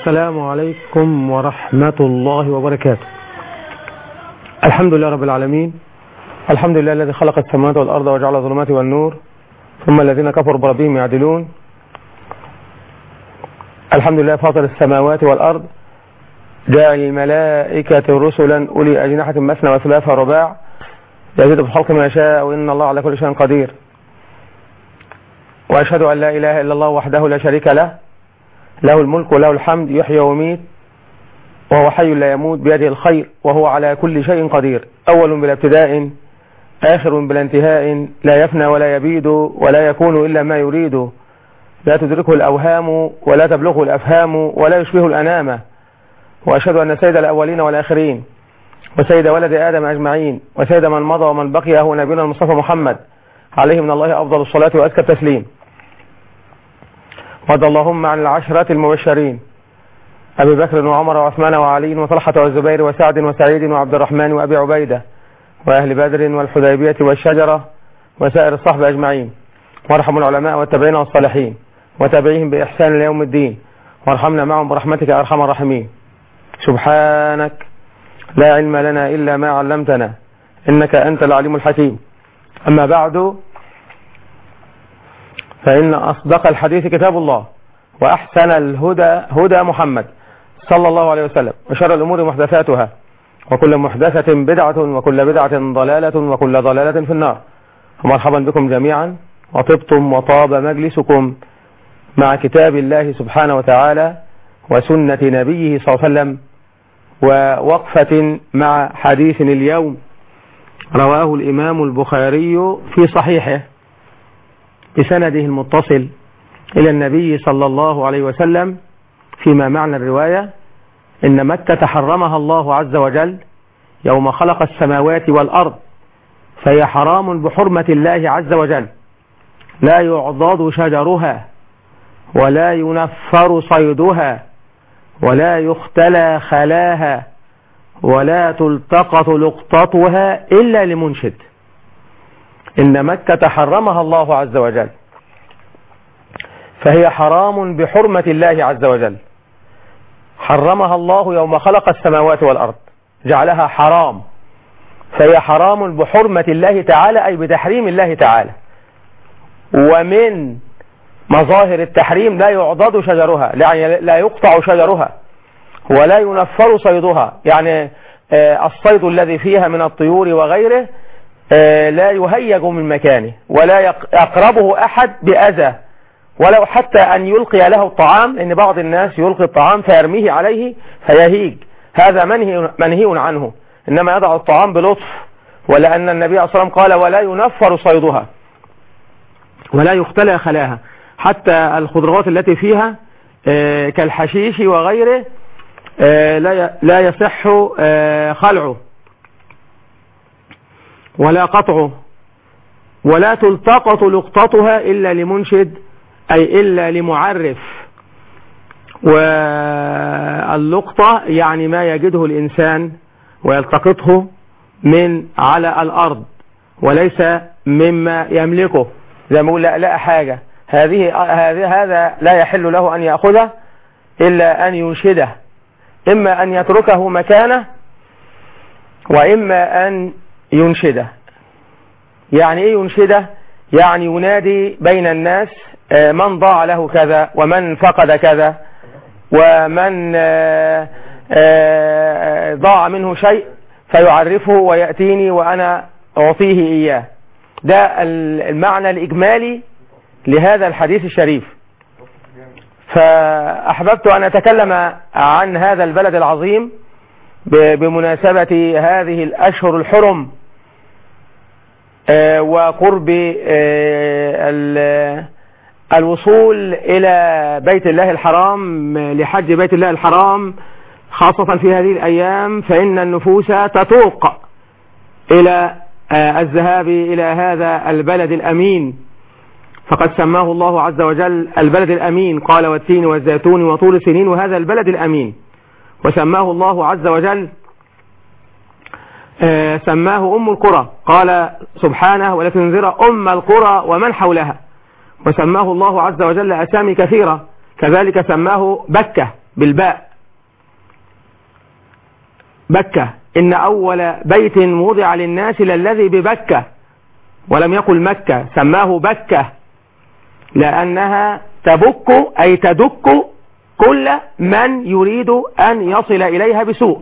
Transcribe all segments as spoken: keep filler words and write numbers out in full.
السلام عليكم ورحمة الله وبركاته. الحمد لله رب العالمين، الحمد لله الذي خلق السماوات والأرض وجعل الظلمات والنور، ثم الذين كفروا بربهم يعدلون. الحمد لله فاطر السماوات والأرض، جاعل الملائكة رسلا أولي أجنحة مثنى وثلاث ورباع، يزيد في الخلق ما يشاء وإن الله على كل شيء قدير. وأشهد أن لا إله إلا الله وحده لا شريك له، له الملك وله الحمد، يحيي ويميت وهو حي لا يموت، بيده الخير وهو على كل شيء قدير، أول بلا ابتداء آخر بلا انتهاء، لا يفنى ولا يبيد ولا يكون إلا ما يريد، لا تدركه الأوهام ولا تبلغه الأفهام ولا يشبه الأنام. وأشهد أن سيد الأولين والآخرين وسيد ولد آدم أجمعين وسيد من مضى ومن بقي هو نبينا المصطفى محمد عليه من الله أفضل الصلاة وأزكى التسليم. وارض اللهم عن العشرة المبشرين أبي بكر وعمر وعثمان وعلي وطلحة والزبير وسعد وسعيد وعبد الرحمن وأبي عبيدة وأهل بدر والحديبية والشجرة وسائر الصحبة أجمعين، وارحم العلماء والتابعين والصالحين وتابعيهم بإحسان ليوم الدين، وارحمنا معهم برحمتك يا أرحم الراحمين. سبحانك لا علم لنا إلا ما علمتنا إنك أنت العليم الحكيم. أما بعد، فإن أصدق الحديث كتاب الله، وأحسن الهدى هدى محمد صلى الله عليه وسلم، وشر الأمور محدثاتها، وكل محدثة بدعة، وكل بدعة ضلالة، وكل ضلالة في النار. ومرحبا بكم جميعا، وطبتم وطاب مجلسكم مع كتاب الله سبحانه وتعالى وسنة نبيه صلى الله عليه وسلم، ووقفة مع حديث اليوم رواه الإمام البخاري في صحيحه بسنده المتصل إلى النبي صلى الله عليه وسلم، فيما معنى الرواية: إن مكة حرمها الله عز وجل يوم خلق السماوات والأرض، فهي حرام بحرمة الله عز وجل، لا يعضد شجرها ولا ينفر صيدها ولا يختلى خلاها ولا تلتقط لقطتها إلا لمنشد. إن مكة حرمها الله عز وجل، فهي حرام بحرمة الله عز وجل، حرمها الله يوم خلق السماوات والأرض، جعلها حرام، فهي حرام بحرمة الله تعالى، أي بتحريم الله تعالى. ومن مظاهر التحريم لا يعضد شجرها، لا يقطع شجرها ولا ينفر صيدها، يعني الصيد الذي فيها من الطيور وغيره لا يهيج من مكانه ولا يقربه أحد بأذى، ولو حتى أن يلقي له الطعام، إن بعض الناس يلقي الطعام فيرميه عليه فيهيج، هذا منهي, منهي عنه، إنما يضع الطعام بلطف. ولأن النبي صلى الله عليه وسلم قال: ولا ينفر صيدها ولا يختلى خلاها. حتى الخضروات التي فيها كالحشيش وغيره لا يصح خلعه ولا قطعه، ولا تلتقط لقطتها إلا لمنشد، أي إلا لمعرف. واللقطة يعني ما يجده الإنسان ويلتقطه من على الأرض، وليس مما يملكه، زي ما يقول لا لا حاجة، هذه هذا لا يحل له أن يأخذه إلا أن ينشده، إما أن يتركه مكانه وإما أن ينشده. يعني إيه ينشده؟ يعني ينادي بين الناس من ضاع له كذا، ومن فقد كذا، ومن ضاع منه شيء فيعرفه ويأتيني وأنا أعطيه إياه. ده المعنى الإجمالي لهذا الحديث الشريف. فأحببت أن أتكلم عن هذا البلد العظيم بمناسبة هذه الأشهر الحرم وقرب الوصول إلى بيت الله الحرام لحج بيت الله الحرام، خاصة في هذه الأيام، فإن النفوس تتوق إلى الذهاب إلى هذا البلد الأمين، فقد سماه الله عز وجل البلد الأمين، قال: والتين والزيتون وطول سنين، وهذا البلد الأمين. وسماه الله عز وجل سماه أم القرى، قال سبحانه: ولتنذر أم القرى ومن حولها. وسماه الله عز وجل أسامي كثيرة، كذلك سماه بكة بالباء، بكة، إن أول بيت وضع للناس للذي ببكة، ولم يقل مكة، سماه بكة لأنها تبك أي تدك كل من يريد أن يصل إليها بسوء.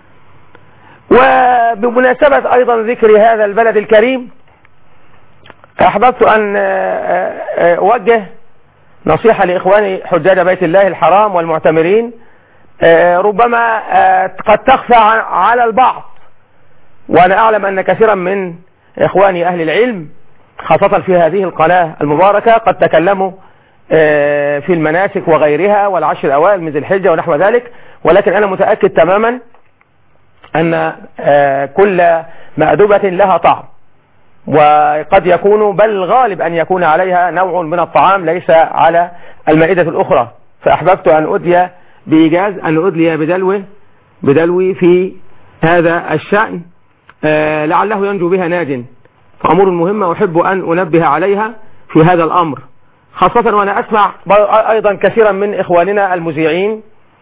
وبمناسبة أيضا ذكر هذا البلد الكريم أحببت أن أوجه نصيحة لإخواني حجاج بيت الله الحرام والمعتمرين، ربما قد تخفى على البعض، وأنا أعلم أن كثيرا من إخواني أهل العلم خاصة في هذه القناة المباركة قد تكلموا في المناسك وغيرها والعشر الأوائل من ذي الحجة ونحو ذلك، ولكن أنا متأكد تماما أن كل مأدبة لها طعم، وقد يكون بل غالب أن يكون عليها نوع من الطعام ليس على المائدة الأخرى. فأحببت أن أدلي بإيجاز أن أدلي بدلوه بدلوي في هذا الشأن لعله ينجو بها ناج، فأمور مهمة أحب أن أنبه عليها في هذا الأمر، خاصة وأنا أسمع أيضا كثيرا من إخواننا المذيعين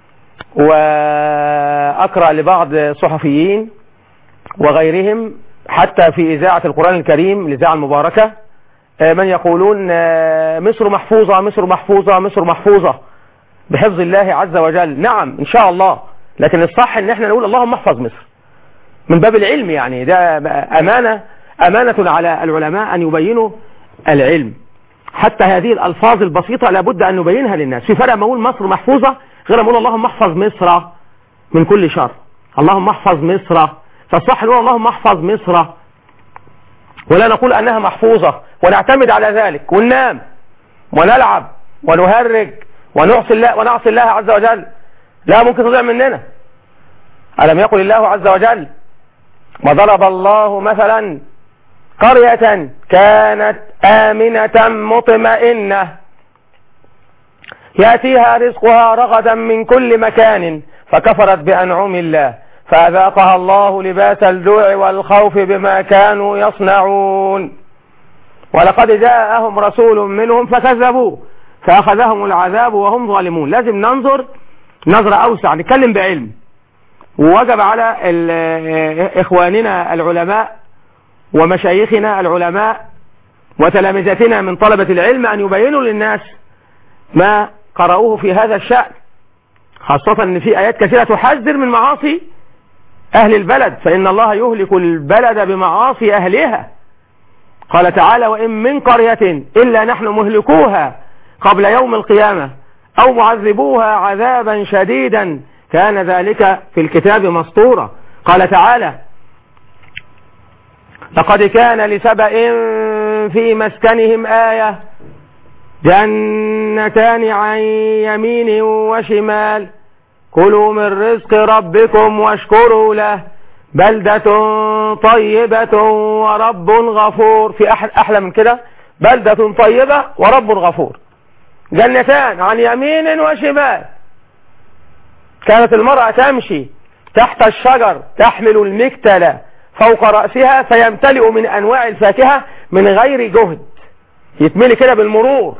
وأقرأ لبعض صحفيين وغيرهم حتى في إذاعة القرآن الكريم الإذاعة المباركة من يقولون مصر محفوظة مصر محفوظة مصر محفوظة بحفظ الله عز وجل. نعم إن شاء الله، لكن الصح إن احنا نقول اللهم احفظ مصر من باب العلم، يعني ده أمانة أمانة على العلماء أن يبينوا العلم، حتى هذه الألفاظ البسيطة لابد أن نبينها للناس. في فرق ما أقول مصر محفوظة غير ما أقول اللهم احفظ مصر من كل شر، اللهم احفظ مصر، فالصح نقول اللهم احفظ مصر ولا نقول أنها محفوظة ونعتمد على ذلك وننام ونلعب ونهرج ونعصي الله ونعصي الله عز وجل. لا، ممكن تضيع مننا. ألم يقل الله عز وجل وضرب الله مثلا قرية كانت آمنة مطمئنة يأتيها رزقها رغدا من كل مكان فكفرت بأنعم الله فأذاقها الله لباس الجوع والخوف بما كانوا يصنعون ولقد جاءهم رسول منهم فكذبوه فأخذهم العذاب وهم ظالمون. لازم ننظر نظرة أوسع، نتكلم بعلم، ووجب على إخواننا العلماء ومشايخنا العلماء وتلامذتنا من طلبة العلم أن يبينوا للناس ما قرأوه في هذا الشأن، خاصة أن في آيات كثيرة تحذر من معاصي أهل البلد، فإن الله يهلك البلد بمعاصي أهلها. قال تعالى وإن من قرية إلا نحن مهلكوها قبل يوم القيامة أو معذبوها عذابا شديدا كان ذلك في الكتاب مسطورا. قال تعالى لقد كان لسبأ في مسكنهم آية جنتان عن يمين وشمال كلوا من رزق ربكم واشكروا له بلدة طيبة ورب غفور. في أحلى من كده؟ بلدة طيبة ورب غفور. جنتان عن يمين وشمال. كانت المرأة تمشي تحت الشجر تحمل المكتل فوق رأسها فيمتلئ من أنواع الفاكهة من غير جهد، يتملي كده بالمرور.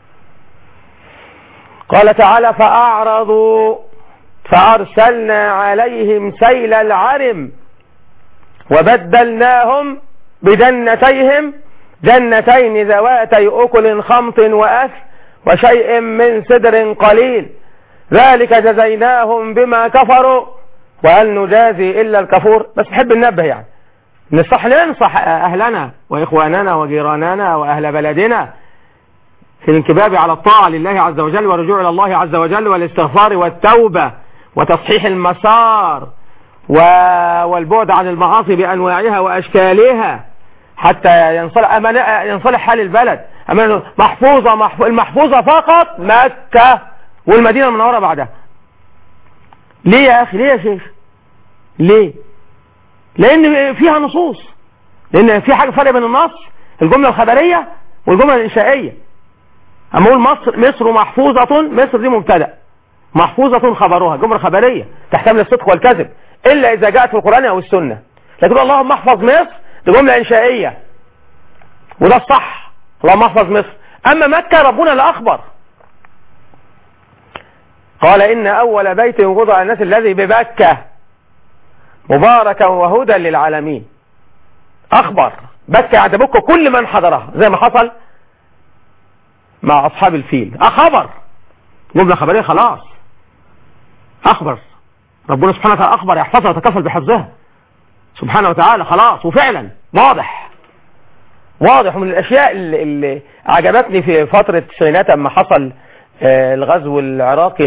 قال تعالى فأعرضوا فأرسلنا عليهم سيل العرم وبدلناهم بجنتيهم جنتين ذواتي أكل خمط وأثل وشيء من سدر قليل ذلك جزيناهم بما كفروا وهل نجازي إلا الكفور. بس نحب ننبه يعني نصح ننصح أهلنا وإخواننا وجيراننا وأهل بلدنا في الانكباب على الطاعة لله عز وجل والرجوع إلى الله عز وجل والاستغفار والتوبة وتصحيح المسار والبعد عن المعاصي بأنواعها وأشكالها حتى ينصلح, ينصلح حال البلد. محفوظة محفوظة المحفوظة فقط مكة والمدينة المنورة بعدها. ليه يا أخي؟ ليه يا شيخ؟ ليه؟ لأن فيها نصوص، لأن في حاجة فرق بين النص الجملة الخبرية والجملة الإنشائية. أما أقول مصر مصر محفوظة، مصر دي مبتدأ، محفوظة خبرها جملة خبرية تحتمل الصدق والكذب إلا إذا جاءت في القرآن أو السنة. لكن اللهم احفظ مصر دي جملة إنشائية وده الصح، اللهم احفظ مصر. أما مكة ربنا لا أخبر قال إن أول بيت وضع الناس الذي ببكة مباركا وهدى للعالمين. أخبر بكة عتبك كل من حضرها زي ما حصل مع أصحاب الفيل. أخبر جملة خبرية خلاص. أخبر ربنا سبحانه وتعالى، أخبر يحفظها وتكفل بحفظها سبحانه وتعالى خلاص. وفعلا واضح واضح من الأشياء اللي, اللي عجبتني في فترة التسعينات أما حصل الغزو العراقي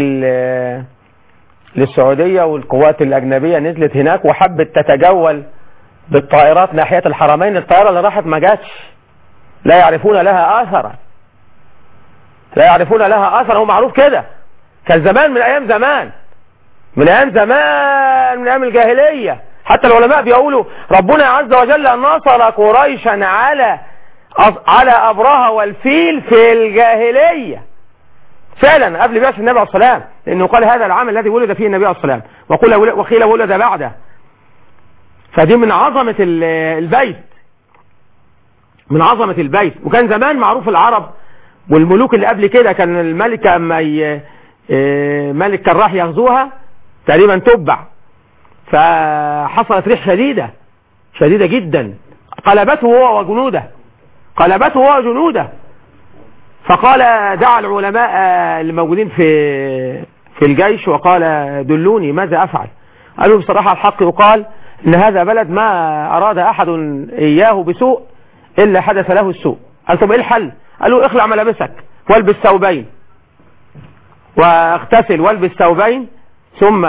للسعودية والقوات الأجنبية نزلت هناك وحبت تتجول بالطائرات ناحية الحرمين. الطائرة اللي راحت ما جاتش، لا يعرفون لها أثرا لا يعرفون لها أثرا هو معروف كده. كان زمان من أيام زمان من أيام زمان من أيام الجاهلية. حتى العلماء بيقولوا ربنا عز وجل نصر قريشا على على أبرهة والفيل في الجاهلية فعلا قبل بعثة النبي عليه الصلاة والسلام، لأنه قال هذا العام الذي ولد فيه النبي عليه الصلاة والسلام وقيل ولد بعده. فدي من عظمة البيت من عظمة البيت. وكان زمان معروف العرب والملوك اللي قبل كده كان الملكة أما ملك كان راح يغزوها تقريبا تبع، فحصلت ريح شديدة شديدة جدا قلبته هو وجنوده قلبته هو وجنوده فقال دعا العلماء الموجودين في في الجيش وقال دلوني ماذا أفعل. قالوا بصراحة الحق يقال إن هذا بلد ما أراد أحد إياه بسوء إلا حدث له السوء. قال طب إيه الحل؟ قالوا اخلع ملابسك والبس ثوبين واغتسل والبس ثوبين ثم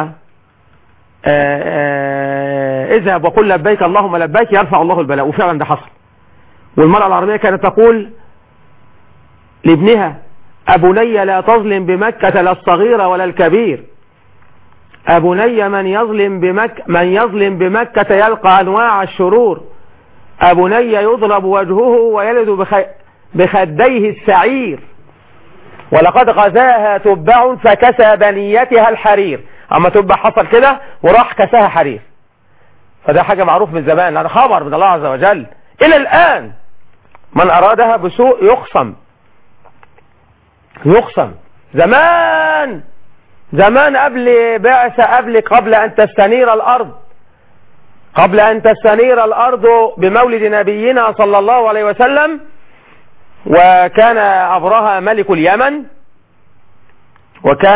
اذهب وقل لبيك اللهم لبيك يرفع الله البلاء. وفعلا ده حصل. والمرأة العربية كانت تقول لابنها أبني لا تظلم بمكة لا الصغير ولا الكبير. أبني من يظلم بمكة من يظلم بمكة يلقى أنواع الشرور. أبني يضرب وجهه ويلد بخي بخديه السعير. ولقد غزاها تبع فكسى بنيتها الحرير. اما تبع حصل كده وراح كساها حرير. فده حاجة معروف من زمان، هذا خبر من الله عز وجل. الى الان من ارادها بسوء يخصم يخصم. زمان زمان قبل بعثة قبل قبل ان تستنير الارض قبل ان تستنير الارض بمولد نبينا صلى الله عليه وسلم، وكان أبرهة ملك اليمن، وكان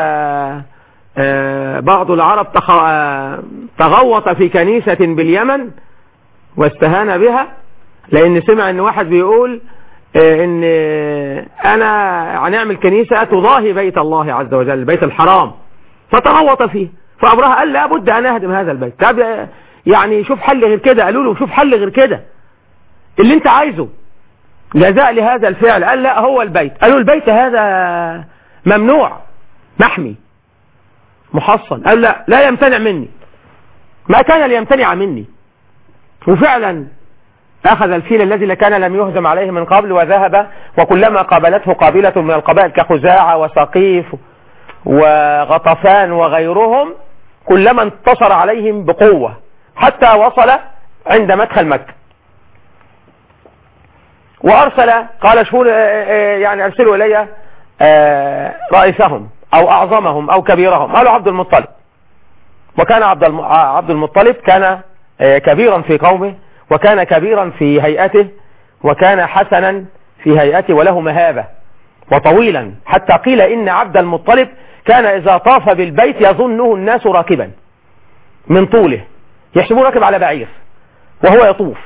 بعض العرب تغوط في كنيسة باليمن واستهان بها، لأن سمع أن واحد بيقول أن أنا هنعمل كنيسة تضاهي بيت الله عز وجل بيت الحرام، فتغوط فيه. فأبرهة قال لابد أن أهدم هذا البيت. طب يعني شوف حل غير كده. قالوا له شوف حل غير كده اللي انت عايزه جزاء لهذا الفعل. قال لا هو البيت. قالوا البيت هذا ممنوع محمي محصن. قال لا لا يمتنع مني، ما كان ليمتنع مني. وفعلا أخذ الفيل الذي كان لم يهزم عليه من قبل وذهب، وكلما قابلته قابلة من القبائل كخزاعة وسقيف وغطفان وغيرهم كلما انتصر عليهم بقوة حتى وصل عند مدخل مكة. وأرسل قال شهور يعني أرسلوا إلي رئيسهم أو أعظمهم أو كبيرهم. قالوا عبد المطلب. وكان عبد المطلب كان كبيرا في قومه، وكان كبيرا في هيئته، وكان حسنا في هيئته وله مهابة وطويلا، حتى قيل إن عبد المطلب كان إذا طاف بالبيت يظنه الناس راكبا من طوله، يحسبوه راكب على بعير وهو يطوف.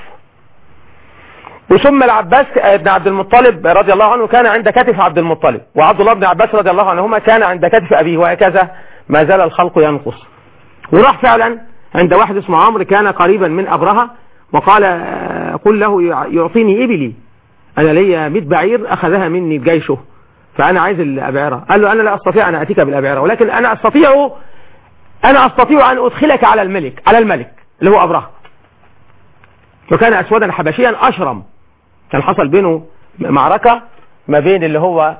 وثم العباس بن عبد المطلب رضي الله عنه كان عند كتف عبد المطلب، وعبد الله بن عباس رضي الله عنهما كان عند كتف أبيه، وهكذا ما زال الخلق ينقص. وراح فعلا عند واحد اسمه عمرو كان قريبا من أبرهة، وقال قل له يعطيني إبلي، أنا لي مئة بعير أخذها مني بجيشه فأنا عايز الأبعرة. قال له أنا لا أستطيع أن أتيك بالأبعرة، ولكن أنا أستطيع أنا أستطيع أن أدخلك على الملك على الملك اللي هو أبرهة. وكان أسودا حبشيا أشرم، كان حصل بينه معركة ما بين اللي هو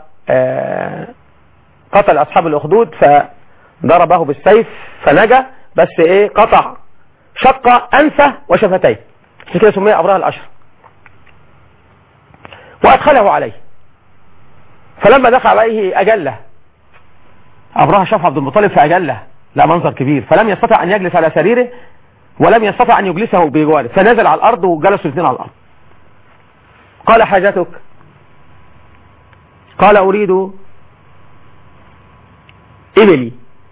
قتل أصحاب الأخدود فضربه بالسيف فنجا، بس إيه قطع شق أنفه وشفتيه، عشان كده سميه أبرهة الأشرم. وأدخله عليه، فلما دخل عليه أجله أبرهة شاف عبد المطلب فأجله، لا منظر كبير، فلم يستطع أن يجلس على سريره ولم يستطع أن يجلسه بجواره، فنزل على الأرض وجلسوا الاثنين على الأرض. قال حاجتك؟ قال أريد إبلي.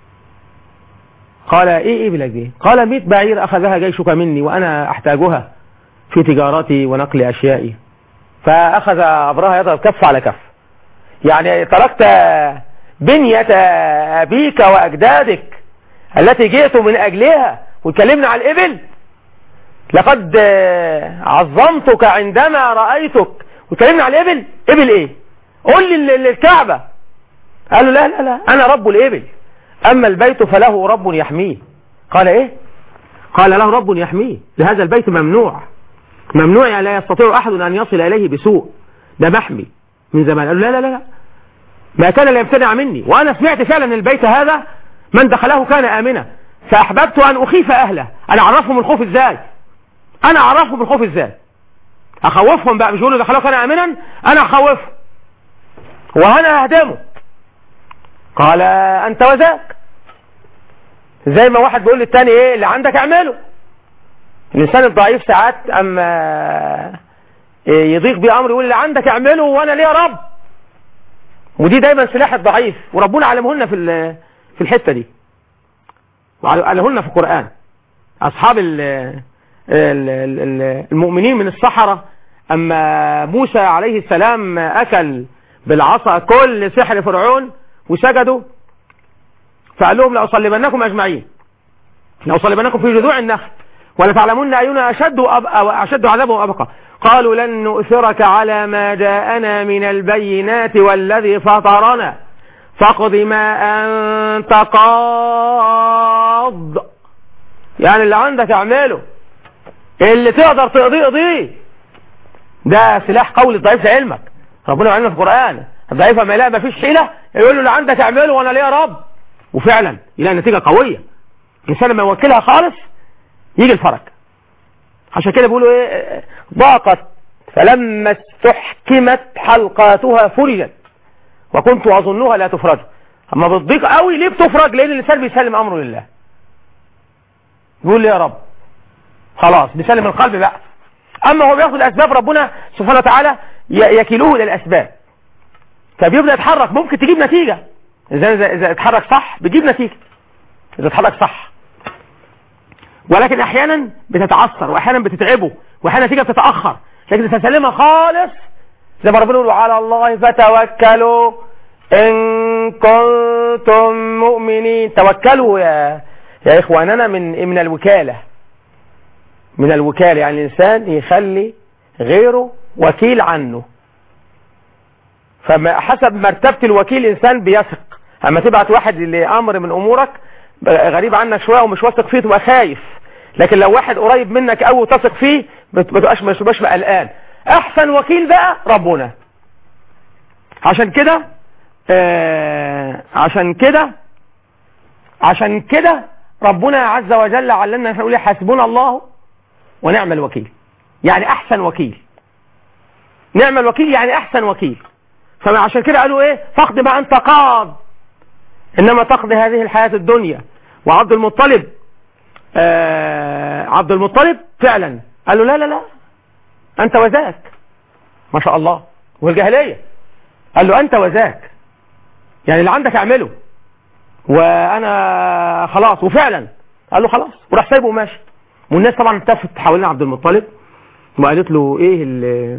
قال إيه إبلك دي؟ قال مئة بعير أخذها جيشك مني وأنا أحتاجها في تجارتي ونقل أشيائي. فأخذ أبرهة يضرب كف على كف، يعني تركت بنية أبيك وأجدادك التي جئت من أجلها وتكلمنا على الإبل؟ لقد عظمتك عندما رأيتك وتكلمنا على الإبل؟ إبل إيه؟ قل لي للكعبة. قال له لا لا لا، أنا رب الإبل، أما البيت فله رب يحميه. قال إيه؟ قال له رب يحميه، لهذا البيت ممنوع، ممنوع يعني لا يستطيع أحد أن يصل إليه بسوء، ده محمي من زمان. قال له لا لا لا، ما كان ليمتنع مني، وأنا سمعت فعلا أن البيت هذا من دخله كان آمنا، فأحببت أن أخيف أهله. أنا أعرفهم الخوف إزاي؟ أنا أعرفهم الخوف إزاي؟ أخوفهم بقى، مش يقولوا دخلوه كان آمنا، أنا أخوفهم وأنا أهدمه. قال أنت وذاك، زي ما واحد بيقول للتاني إيه اللي عندك اعمله. الإنسان الضعيف ساعات أما يضيق بأمر يقول اللي عندك اعمله وأنا ليه يا رب. ودي دايما سلاح الضعيف، وربنا علمهن في في الحتة دي، وعلمهن في القرآن. أصحاب المؤمنين من السحرة أما موسى عليه السلام أكل بالعصا كل سحر فرعون وسجدوا، فقال لهم لأصلبنكم أجمعين، لأصلبنكم في جذوع النخل ولتعلمون أينا أشد أشد عذابا وأبقى. قالوا لن نؤثرك على ما جاءنا من البينات والذي فطرنا فاقض ما أنت قاض، يعني اللي عندك اعمله، اللي تقدر تقضيه قضيه. ده سلاح قول الضعيف لعلمك، ربنا يعلمنا في القرآن. الضعيف ما يلاقي ما فيش حيلة يقول له اللي عندك اعمله وانا ليه يا رب، وفعلا يلاقي نتيجة قوية. الإنسان لما يوكلها خالص يجي الفرج. عشان كده بيقولوا ايه، ضاقت فلما استحكمت حلقاتها فرجت وكنت اظنها لا تفرج. اما بتضيق قوي ليه بتفرج؟ لان الانسان بيسلم امره لله، يقول لي يا رب خلاص، بيسلم القلب بقى. اما هو بياخد الاسباب، ربنا سبحانه وتعالى يكيلوه للاسباب، فبيبدأ يتحرك، ممكن تجيب نتيجة. اذا اذا اتحرك صح بتجيب نتيجة، اذا اتحرك صح. ولكن احيانا بتتعثر، واحيانا بتتعبه، واحيانا نتيجة بتتأخر، لكن تسلمها خالص زي ما ربنا يقول على الله فتوكلوا ان كنتم مؤمنين. توكلوا يا يا اخواننا من من الوكالة، من الوكالة يعني الانسان يخلي غيره وكيل عنه، فما حسب مرتبة الوكيل الانسان بيثق. اما تبعت واحد لامر من امورك غريب عنك شوية ومش واثق فيه تبقى خايف، لكن لو واحد قريب منك او تثق فيه ما تبقاش ما تبقاش قلقان. احسن وكيل بقى ربنا. عشان كده آه عشان كده عشان كده ربنا عز وجل علمنا نقول حسبنا الله ونعم الوكيل، يعني احسن وكيل. نعم الوكيل يعني احسن وكيل. فعشان كده قالوا ايه، فاقض ما انت قاض انما تقضي هذه الحياة الدنيا. وعبد المطلب آه عبد المطلب فعلا قال له لا لا لا انت وذاك، ما شاء الله. والجاهلية قال له انت وذاك، يعني اللي عندك اعمله وانا خلاص. وفعلا قال له خلاص، وراح سايبه وماشي. والناس طبعا التفت حوالين عبد المطلب وقالت له ايه اللي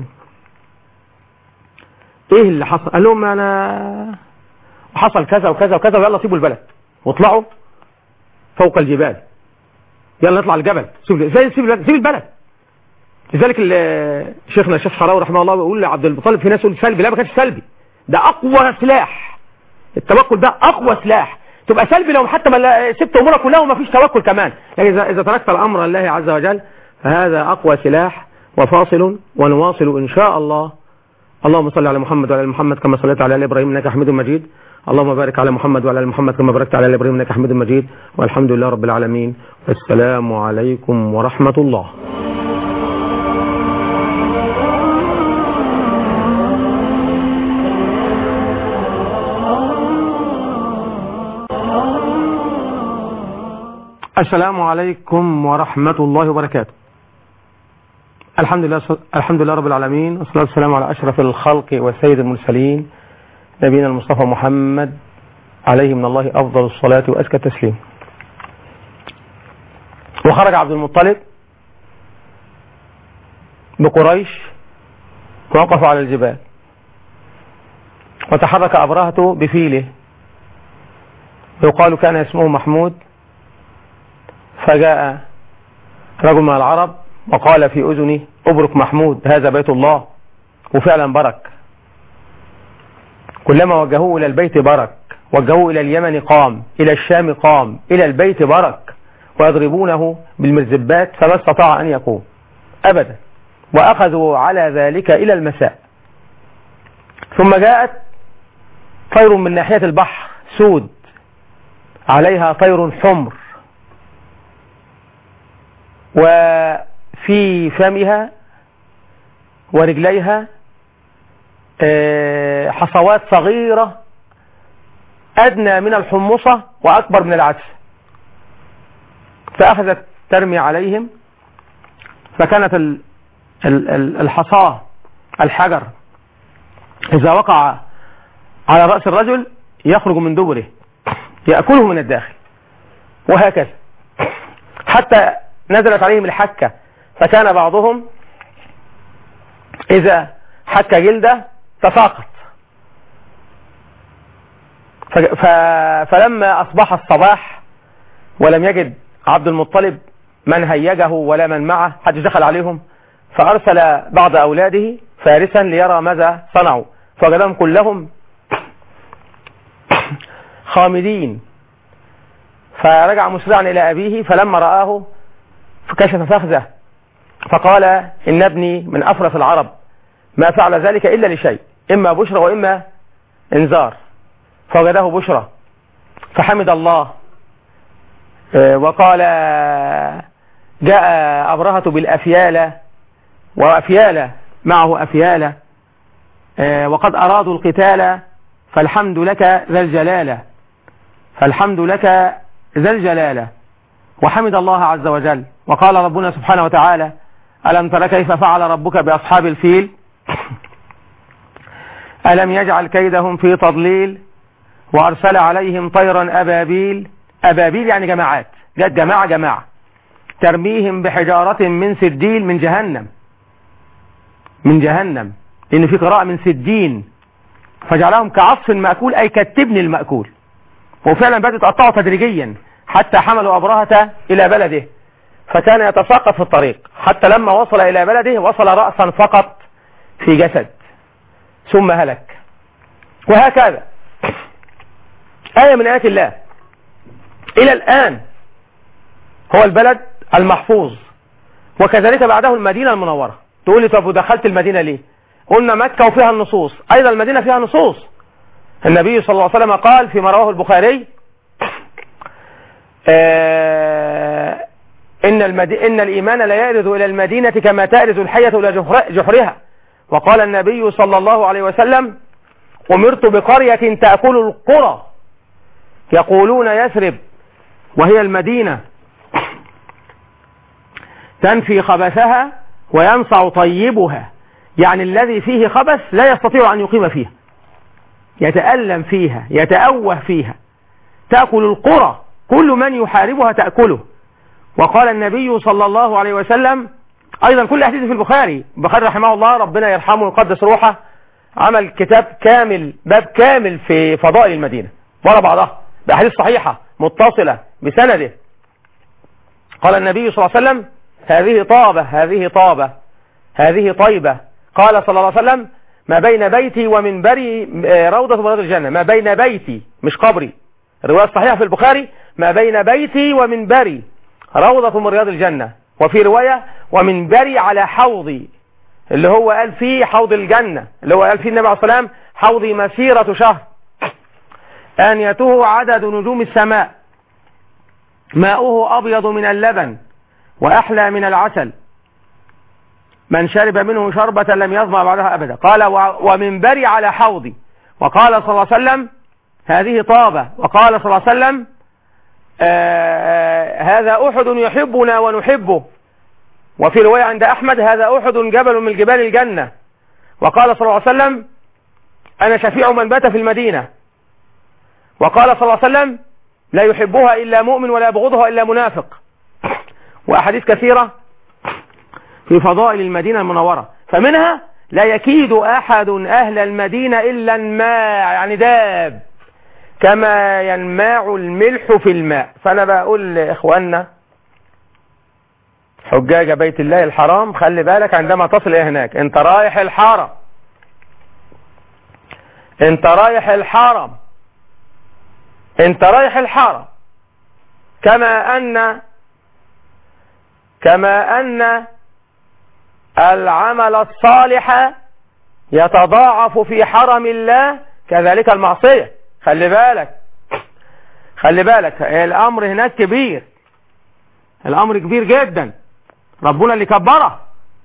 ايه اللي حصل؟ قال لهم انا حصل كذا وكذا وكذا، ويلا سيبوا البلد واطلعوا فوق الجبال، يلا نطلع الجبل، سيب سيب سيب البلد. لذلك شيخنا الشيخ حراوي رحمه الله بيقول لعبد المطلب، في ناس يقول سلبي، لا ما كانش سلبي، ده اقوى سلاح. التوكل ده اقوى سلاح. تبقى سلبي لو حتى ما سبت امورك كلها وما فيش توكل كمان، لكن اذا اذا تركت الامر لله عز وجل فهذا اقوى سلاح وفاصل. ونواصل ان شاء الله. اللهم صل على محمد وعلى ال محمد كما صليت على ال ابراهيم انك حميد مجيد. اللهم بارك على محمد وعلى ال محمد كما باركت على ال ابراهيم انك حميد مجيد. والحمد لله رب العالمين. السلام عليكم ورحمة الله. السلام عليكم ورحمة الله وبركاته. الحمد لله الحمد لله رب العالمين، والصلاة والسلام على أشرف الخلق وسيد المرسلين نبينا المصطفى محمد عليه من الله أفضل الصلاة وأزكى التسليم. وخرج عبد المطلب بقريش ووقفوا على الجبال، وتحرك أبرهة بفيله يقال كان اسمه محمود، فجاء رجل من العرب وقال في أذني أبرك محمود هذا بيت الله، وفعلا برك. كلما وجهوه إلى البيت برك، وجهوه إلى اليمن قام، إلى الشام قام، إلى البيت برك، ويضربونه بالمرزبات فما استطاع أن يقوم أبدا، وأخذوا على ذلك إلى المساء. ثم جاءت طير من ناحية البحر سود عليها طير حمر، وفي فمها ورجليها حصوات صغيرة أدنى من الحمصة وأكبر من العدس، فأخذت ترمي عليهم، فكانت الحصاة الحجر إذا وقع على رأس الرجل يخرج من دبره يأكله من الداخل، وهكذا حتى نزلت عليهم الحكة، فكان بعضهم إذا حك جلده تساقط. فلما أصبح الصباح ولم يجد عبد المطلب من هيجه ولا من معه، حد دخل عليهم، فأرسل بعض أولاده فارسا ليرى ماذا صنعوا، فوجدهم كلهم خامدين، فرجع مسرعا إلى أبيه، فلما رآه فكشف فخذه فقال إن ابني من أفرس العرب، ما فعل ذلك إلا لشيء، إما بشرى وإما انذار، فوجده بشرى فحمد الله، وقال جاء أبرهة بالأفيالة، وأفيالة معه أفيالة، وقد أرادوا القتال، فالحمد لك ذا الجلالة، فالحمد لك ذا الجلالة، وحمد الله عز وجل. وقال ربنا سبحانه وتعالى ألم تر كيف فعل ربك بأصحاب الفيل ألم يجعل كيدهم في تضليل وأرسل عليهم طيرا أبابيل. أبابيل يعني جماعات، جت جماعة جماعة ترميهم بحجارة من سجيل من جهنم، من جهنم، لأن في قراءة من سجين، فجعلهم كعصف مأكول أي كالتبن المأكول. وفعلا بدأت تقطعوا تدريجيا حتى حملوا أبرهة إلى بلده، فكان يتساقط في الطريق حتى لما وصل إلى بلده وصل رأسا فقط في جسد ثم هلك. وهكذا آية من آيات الله إلى الآن هو البلد المحفوظ، وكذلك بعده المدينة المنورة. تقول لي طب ودخلت المدينة ليه؟ قلنا مكة وفيها النصوص، أيضا المدينة فيها نصوص. النبي صلى الله عليه وسلم قال فيما رواه البخاري آه إن, المد... إن الإيمان لا يأرز إلى المدينة كما تأرز الحية إلى جحر... جحرها. وقال النبي صلى الله عليه وسلم أمرت بقرية تأكل القرى يقولون يثرب وهي المدينة تنفي خبثها وينصع طيبها، يعني الذي فيه خبث لا يستطيع أن يقيم فيها، يتألم فيها، يتأوه فيها. تأكل القرى، كل من يحاربها تأكله. وقال النبي صلى الله عليه وسلم أيضا، كل حديث في البخاري، البخاري رحمه الله ربنا يرحمه ويقدس روحه، عمل كتاب كامل، باب كامل في فضائل المدينة ورا بعضها بأحاديث صحيحة متصلة بسنده. قال النبي صلى الله عليه وسلم هذه طابة هذه طابة هذه طيبة. قال صلى الله عليه وسلم ما بين بيتي ومنبري روضة من رياض الجنة. ما بين بيتي مش قبري، الرواية الصحيحة في البخاري ما بين بيتي ومنبري روضة من رياض الجنة، وفي رواية ومنبري على حوضي، اللي هو قال فيه حوض الجنة، اللي هو قال فيه النبي عليه الصلاة والسلام حوضي مسيرة شهر، آنيته عدد نجوم السماء، ماؤه أبيض من اللبن وأحلى من العسل، من شرب منه شربة لم يظمأ بعدها أبدا. قال ومنبري على حوضي. وقال صلى الله عليه وسلم هذه طابة. وقال صلى الله عليه وسلم آه هذا أحد يحبنا ونحبه. وفي رواية عند أحمد هذا أحد جبل من جبال الجنة. وقال صلى الله عليه وسلم أنا شفيع من بات في المدينة. وقال صلى الله عليه وسلم لا يحبها إلا مؤمن ولا يبغضها إلا منافق. وأحاديث كثيرة في فضائل المدينة المنورة، فمنها لا يكيد أحد أهل المدينة إلا الماء، يعني داب كما ينماع الملح في الماء. فأنا بقول لإخواننا حجاج بيت الله الحرام خلي بالك عندما تصل إلى هناك، انت رايح الحرم، انت رايح الحرم، انت رايح الحرم، كما أن كما أن العمل الصالح يتضاعف في حرم الله كذلك المعصية. خلي بالك خلي بالك الأمر هناك كبير، الأمر كبير جدا. ربنا اللي كبره،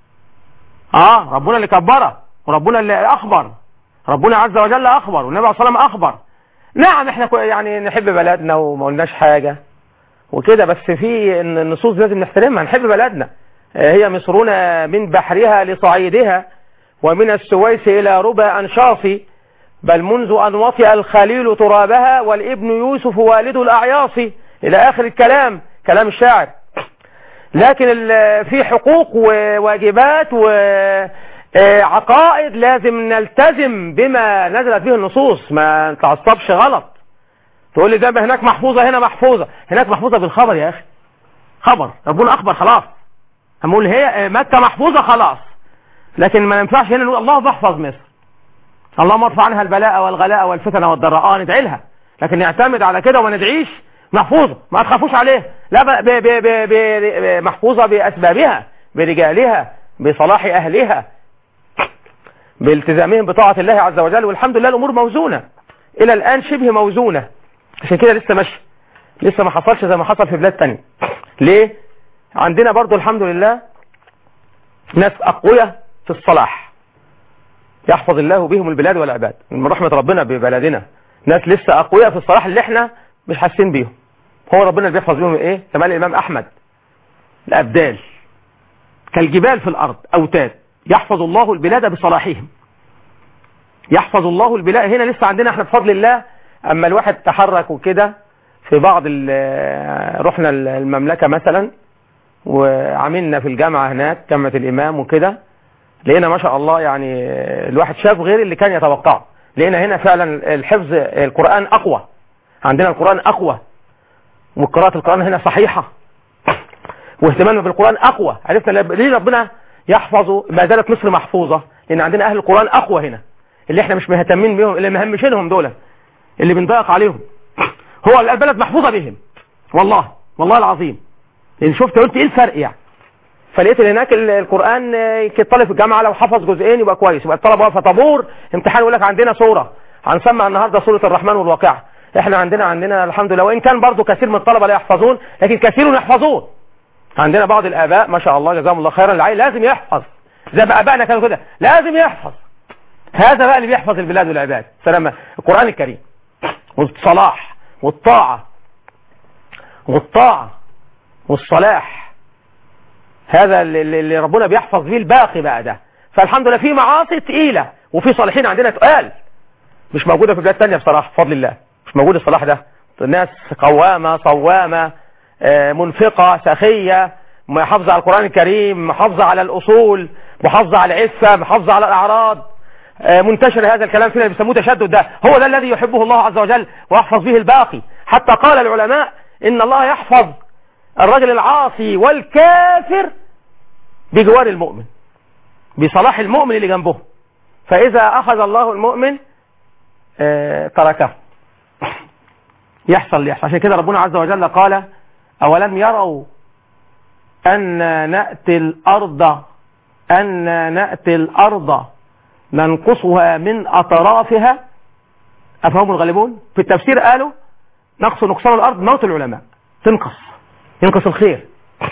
اه ربنا اللي كبره، وربنا اللي أخبر، ربنا عز وجل أخبر، والنبي عليه الصلاة والسلام أخبر. نعم احنا يعني نحب بلدنا وما قلناش حاجة وكده، بس في النصوص لازم نحترمها. نحب بلدنا، هي مصرنا من بحرها لصعيدها ومن السويس إلى ربى أنشاصي، بل منذ أن وطئ الخليل ترابها والابن يوسف والد الأعياص، إلى آخر الكلام، كلام الشاعر. لكن في حقوق وواجبات وعقائد لازم نلتزم بما نزلت به النصوص، ما نتعصبش غلط. تقول لي ده هناك محفوظة هنا محفوظة، هناك محفوظة بالخبر يا أخي، خبر ربنا أخبر خلاص. هنقول هي مكة محفوظة خلاص، لكن ما ينفعش هنا نقول الله بحفظ مصر، اللهم ارفع عنها البلاء والغلاء والفتن والضراء، ندعي لها، لكن نعتمد على كده وما ندعيش محفوظة، ما تخافوش عليه، لا ب ب ب ب ب محفوظة بأسبابها، برجالها، بصلاح أهلها، بالتزامهم بطاعة الله عز وجل. والحمد لله الأمور موزونة إلى الآن، شبه موزونة، عشان كده لسه ماشي، لسه ما حصلش زي ما حصل في بلاد تانية. ليه؟ عندنا برضو الحمد لله ناس أقوياء في الصلاح، يحفظ الله بهم البلاد والعباد، من رحمة ربنا ببلدنا ناس لسه أقوياء في الصلاح اللي احنا مش حاسين بيهم. هو ربنا اللي بيحفظ بيهم ايه؟ كما الإمام أحمد الأبدال كالجبال في الأرض أوتاد، يحفظ الله البلاد بصلاحهم، يحفظ الله البلاد. هنا لسه عندنا احنا بفضل الله، أما الواحد تحرك وكده في بعض رحنا المملكة مثلا وعملنا في الجامعة هناك جامعة الإمام وكده، لقينا ما شاء الله يعني الواحد شاف غير اللي كان يتوقعه. لقينا هنا فعلا الحفظ القرآن أقوى، عندنا القرآن أقوى، وقراءة القرآن هنا صحيحة، واهتمامنا بالقرآن أقوى. عرفنا ليه ربنا يحفظ، ما زالت مصر محفوظة، لأن عندنا أهل القرآن أقوى هنا، اللي احنا مش مهتمين بهم، اللي مهمشينهم دول، اللي بنضايق عليهم، هو البلد محفوظة بهم والله والله العظيم. لأن شفت قلت ايه الفرق يعني، فلقيت ان هناك القرآن طالب في الجامعة لو حفظ جزئين يبقى كويس، يبقى الطلبة واقفة طابور امتحان يقول لك عندنا سورة هنسمع النهارده سورة الرحمن والواقعة. احنا عندنا عندنا الحمد لله، وان كان برضو كثير من الطلبة لا يحفظون، لكن كثير يحفظون. عندنا بعض الآباء ما شاء الله جزاهم الله خيرا، العيل لازم يحفظ زي ما آبائنا كانوا كده، لازم يحفظ. هذا بقى اللي بيحفظ البلاد والعباد، سلام القرآن الكريم والصلاح والطاعة والطاعة والصلاح، هذا اللي ربنا بيحفظ فيه الباقي بقى ده. فالحمد لله في معاصي تقيلة وفي صالحين عندنا تقال مش موجودة في بلاد تانية بصراحة بفضل الله، مش موجود الصلاح ده. الناس قوامة صوامة منفقة سخية، محافظة على القرآن الكريم، محافظة على الأصول، محافظة على العفة، محافظة على الأعراض، منتشر هذا الكلام فينا بيسموه تشدد. ده هو ده الذي يحبه الله عز وجل ويحفظ به الباقي. حتى قال العلماء إن الله يحفظ الرجل العاصي والكافر بجوار المؤمن، بصلاح المؤمن اللي جنبه، فإذا أخذ الله المؤمن اه تركه، يحصل يحصل. عشان كده ربنا عز وجل قال أولم يروا أن نأتي الأرض أن نأتي الأرض ننقصها من أطرافها أفهم الغالبون. في التفسير قالوا نقص نقصان الأرض موت العلماء، تنقص، ينقص الخير،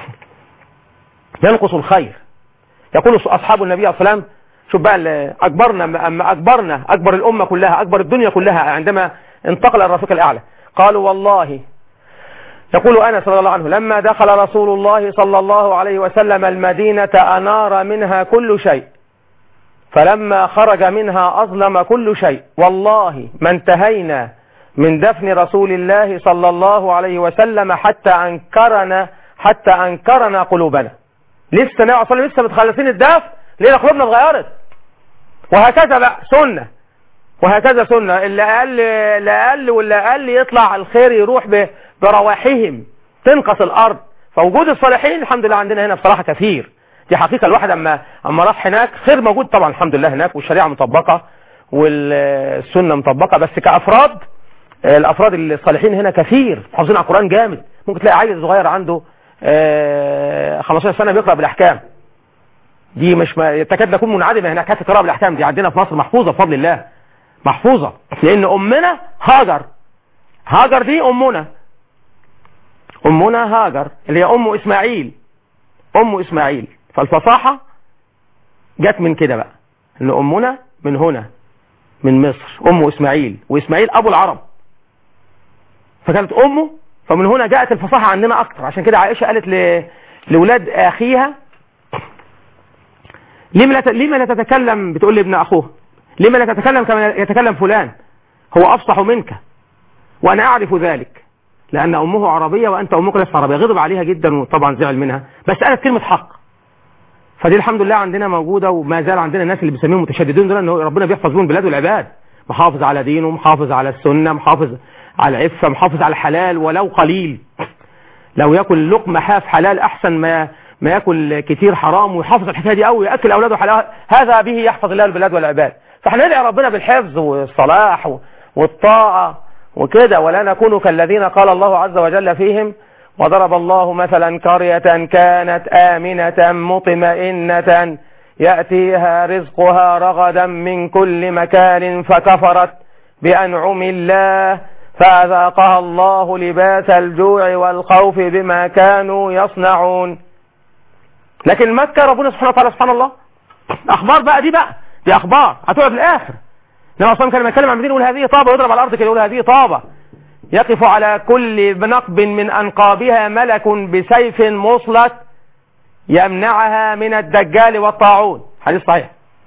ينقص الخير. يقول أصحاب النبي عليه الصلاة والسلام، شوف بقى أكبرنا أما أكبرنا أكبر الأمة كلها، أكبر الدنيا كلها عندما انتقل الرفيق الأعلى، قالوا والله يقول أنس رضي الله عنه لما دخل رسول الله صلى الله عليه وسلم المدينة أنار منها كل شيء، فلما خرج منها أظلم كل شيء، والله ما انتهينا من دفن رسول الله صلى الله عليه وسلم حتى أنكرنا حتى أنكرنا قلوبنا. لسه نوع صلى لسه متخلصين الدفن لأن قلوبنا اتغيرت. وهكذا بقى سنة، وهكذا سنة، اللي أقل اللي أقل واللي أقل يطلع الخير يروح برواحهم تنقص الأرض. فوجود الصالحين الحمد لله عندنا هنا بصراحة كثير، دي حقيقة. الواحد أما أما راح هناك خير موجود طبعا الحمد لله هناك، والشريعة مطبقة والسنة مطبقة، بس كأفراد الأفراد الصالحين هنا كثير حافظين على القرآن جامد. ممكن تلاقي عيل صغير عنده خمستاشر سنة بيقرأ بالأحكام، دي مش ما تكاد تكون منعدمة هناك. حتى القراءة بالأحكام دي عندنا في مصر محفوظة بفضل الله، محفوظة، لأن أمنا هاجر هاجر دي أمنا أمنا هاجر اللي هي أم إسماعيل أم إسماعيل فالفصاحة جت من كده بقى، إن أمنا من هنا من مصر أم إسماعيل، وإسماعيل أبو العرب، فكانت أمه، فمن هنا جاءت الفصاحة عندنا أكتر. عشان كده عائشة قالت ل... لولاد أخيها لما لا, ت... لما لا تتكلم، بتقول لابن أخوه لما لا تتكلم كما يتكلم فلان، هو أفصح منك وأنا أعرف ذلك، لأن أمه عربية وأنت أمك لست عربية. غضب عليها جدا وطبعا زعل منها، بس قالت كلمة حق. فدي الحمد لله عندنا موجودة، وما زال عندنا الناس اللي بيسميهم متشددين دول، إنه ربنا بيحفظ لهم البلاد والعباد، محافظ على دينه، محافظ على السنة، محافظ على العفة، محافظ على الحلال ولو قليل. لو ياكل لقمة حاف حلال أحسن ما ما ياكل كتير حرام، ويحافظ الحكاية دي قوي، ياكل أولاده حلال، هذا به يحفظ الله البلاد والعباد. فاحنا ندعي ربنا بالحفظ والصلاح والطاعة وكده، ولا نكون كالذين قال الله عز وجل فيهم وضرب الله مثلا قرية كانت آمنة مطمئنة يأتيها رزقها رغدا من كل مكان فكفرت بأنعم الله فأذاقها الله لباس الجوع والخوف بما كانوا يصنعون. لكن مكة ربنا سبحانه وتعالى سبحان الله أخبار بقى، دي بقى دي أخبار هتقعد في الآخر. لما أصلا كان يتكلم عن المدينة يقول هذه طابة، ويضرب على الأرض كده يقول هذه طابة، يقف على كل نقب من أنقابها ملك بسيف مصلت يمنعها من الدجال والطاعون. حديث صحيح.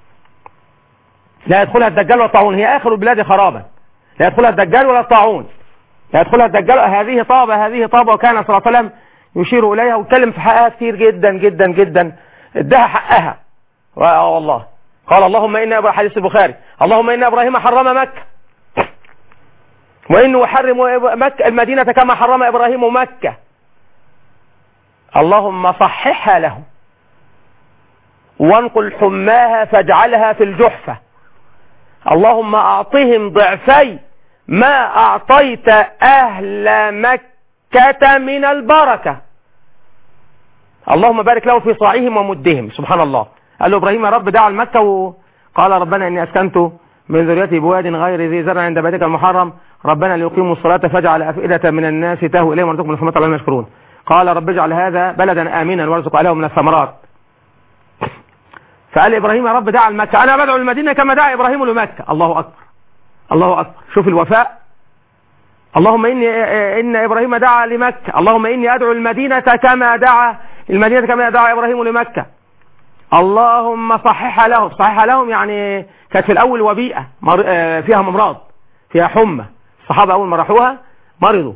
لا يدخلها الدجال والطاعون، هي آخر البلاد خرابا، لا يدخلها الدجال ولا الطاعون، لا يدخلها الدجال. هذه طابة هذه طابة، وكان صلى الله عليه وسلم يشير إليها ويتكلم في حقها كتير جدا جدا جدا، ادها حقها. والله قال اللهم إن حديث البخاري اللهم إن إبراهيم حرم مكة وإنه يحرم مكة المدينة كما حرم إبراهيم مكة، اللهم صححها له وانقل حماها فاجعلها في الجحفة، اللهم أعطهم ضعفي ما أعطيت أهل مكة من البركة، اللهم بارك له في صاعهم ومدهم. سبحان الله. قال له إبراهيم يا رب دعا المكة وقال ربنا إني أسكنت من ذريتي بواد غير ذي زرع عند بيتك المحرم ربنا ليقيموا الصلاة فاجعل أفئدة من الناس تهوي إليهم وارزقهم من الثمرات لعلهم يشكرون. قال رب اجعل هذا بلدا آمنا وارزق عليهم من الثمرات. فقال إبراهيم يا رب دعا المكة، أنا بدعو المدينة كما دعا إبراهيم لمكة. الله أكبر الله أكبر. شوف الوفاء. اللهم إني إن إبراهيم دعا لمكة، اللهم إني أدعو المدينة كما دعا المدينة كما دعا إبراهيم لمكة، اللهم صححها لهم. صححها لهم يعني كانت في الأول وبيئة فيها أمراض، فيها حمى، الصحابة أول ما راحوها مرضوا،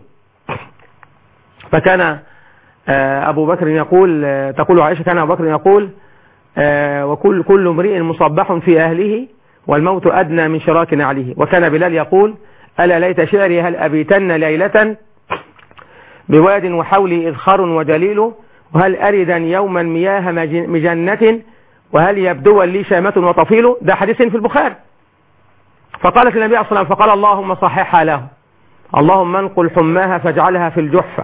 فكان أبو بكر يقول، تقول عائشة كان أبو بكر يقول وكل كل امرئ مصبح في أهله والموت أدنى من شراك نعله. وكان بلال يقول ألا ليت شعري هل أبيتن ليلة بواد وحولي إذخر وجليل وهل أردا يوما مياه مجنة وهل يبدو لي شامة وطفيل. ده حديث في البخاري. فقالت النبي صلى الله عليه وسلم فقال اللهم صححها له، اللهم انقل حماها فاجعلها في الجحفة،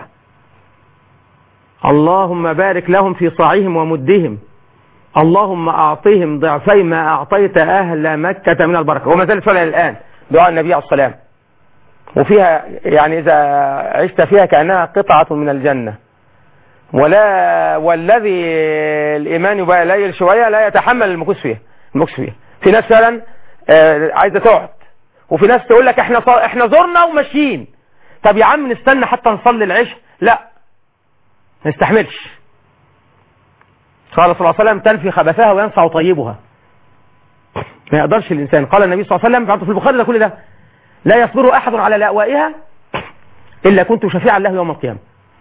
اللهم بارك لهم في صاعهم ومدهم، اللهم أعطيهم ضعفي ما أعطيت أهل مكة من البركة. وما زالت فعلا الآن دعاء النبي عليه السلام، وفيها يعني إذا عشت فيها كأنها قطعة من الجنة، ولا والذي الإيمان يبقى قليل شوية لا يتحمل المكوس فيها المكوس فيها. في ناس فعلا عايزة تقعد، وفي ناس تقول لك احنا احنا زرنا وماشيين. طب يا عم نستنى حتى نصلي العشاء لا ما يستحملش. قال صلى الله عليه وسلم تنفي خبثها وينفع طيبها. ما يقدرش الإنسان. قال النبي صلى الله عليه وسلم في البخاري ده كل ده لا يصبر أحد على لأوائها إلا كنت شفيعا له يوم القيامة.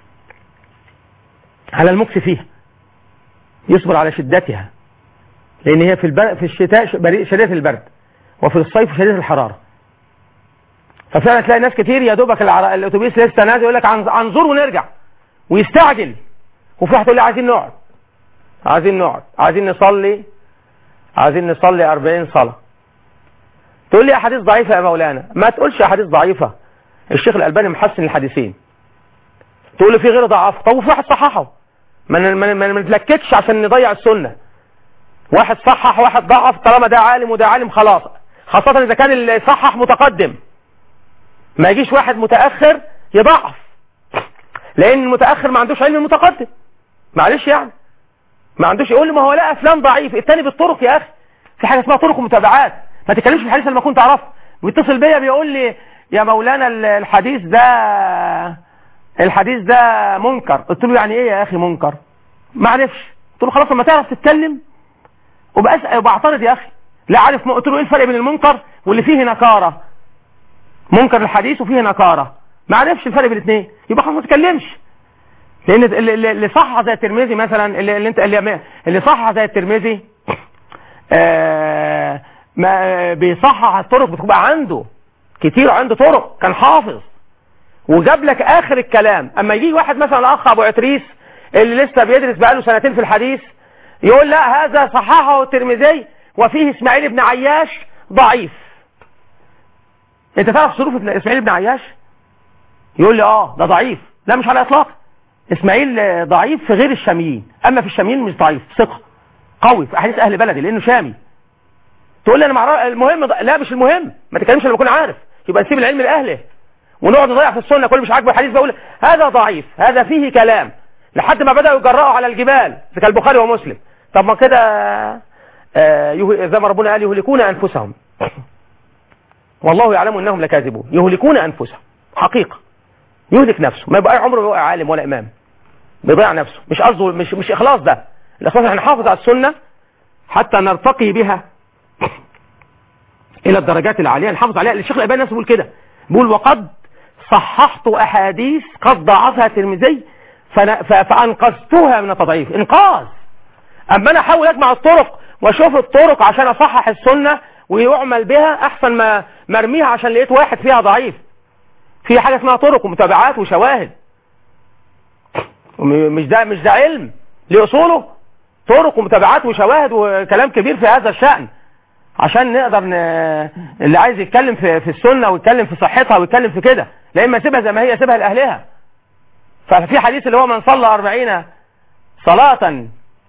على المكس فيها يصبر على شدتها، لأن هي في البر... في الشتاء شديدة البرد وفي الصيف شديدة الحرارة. ففعلا تلاقي ناس كتير يا دوبك العر... الأتوبيس لسه نازل يقول لك هنزور ونرجع ويستعجل، وفي واحد يقول لي عايزين نقعد عايزين نقعد عايزين نصلي عايزين نصلي أربعين صلاة. تقول لي أحاديث ضعيفة يا مولانا. ما تقولش أحاديث ضعيفة، الشيخ الألباني محسن الحديثين. تقول لي في غير ضعف، طب وفي واحد صححه. ما ما نتلككش عشان نضيع السنة. واحد صحح واحد ضعف، طالما ده عالم وده عالم خلاص، خاصة إذا كان اللي صحح متقدم. ما يجيش واحد متأخر يضعف، لأن المتأخر ما عندوش علم المتقدم. معلش يعني ما عندوش. يقول لي ما هو لا افلام ضعيف، الثاني بالطرق يا اخي. في حاجه اسمها طرق ومتابعات، ما تتكلمش في الحديث اللي ما كنت اعرفه. بيتصل بيا بيقول لي يا مولانا الحديث ده الحديث ده منكر. قلت له يعني ايه يا اخي منكر؟ ما عرفش. قلت له خلاص لما تعرف تتكلم وبأسأل وبعترض يا اخي. لا عارف. قلت له ايه الفرق بين المنكر واللي فيه نكاره؟ منكر الحديث وفيه نكاره، ما عرفش الفرق بين الاثنين، يبقى خلاص ما تتكلمش. لان اللي صحح زي الترمذي مثلا، اللي, اللي انت اللي, اللي صحح زي الترمذي آه ما بيصحح الطرق، بتبقى عنده كتير، عنده طرق، كان حافظ وجاب لك اخر الكلام. اما يجي واحد مثلا الاخ ابو عتريس اللي لسه بيدرس بقاله سنتين في الحديث يقول لا هذا صححه الترمذي وفيه اسماعيل بن عياش ضعيف. انت تعرف ظروف اسماعيل بن عياش؟ يقول لي اه ده ضعيف. لا مش على اطلاق. اسماعيل ضعيف في غير الشاميين، اما في الشاميين مش ضعيف، ثقه قوي في احاديث اهل بلدي لانه شامي. تقول لي انا مع المهم ض... لا مش المهم، ما تتكلمش لما اكون عارف، يبقى نسيب العلم لاهله ونقعد نضيع في السنه. كل مش عاجبه الحديث بقول هذا ضعيف، هذا فيه كلام، لحد ما بداوا يجرأوا على الجبال زي البخاري ومسلم. طب ما كده آه يه... زي ما ربنا قال يهلكون انفسهم والله يعلم انهم لكاذبون. يهلكون انفسهم حقيقه، يهلك نفسه، ما يبقى عمره يبقى عالم ولا امام، بيضيع نفسه. مش قصده مش مش اخلاص. ده الاخلاص احنا نحافظ على السنه حتى نرتقي بها الى الدرجات العاليه، نحافظ عليها. الشيخ الالباني نفسه بيقول كده، بيقول وقد صححت احاديث قد ضعفها الترمذي فانقذتها من التضعيف. انقاذ. اما انا احاول اجمع الطرق واشوف الطرق عشان اصحح السنه ويعمل بها، احسن ما مرميها عشان لقيت واحد فيها ضعيف. في حاجه اسمها طرق ومتابعات وشواهد، مش ده مش ده علم لاصوله. طرق ومتابعات وشواهد وكلام كبير في هذا الشأن، عشان نقدر ن... اللي عايز يتكلم في في السنه ويتكلم في صحتها ويتكلم في كده، لا اما سيبها زي ما هي، سيبها لاهلها. ففي حديث اللي هو من صلى أربعين صلاة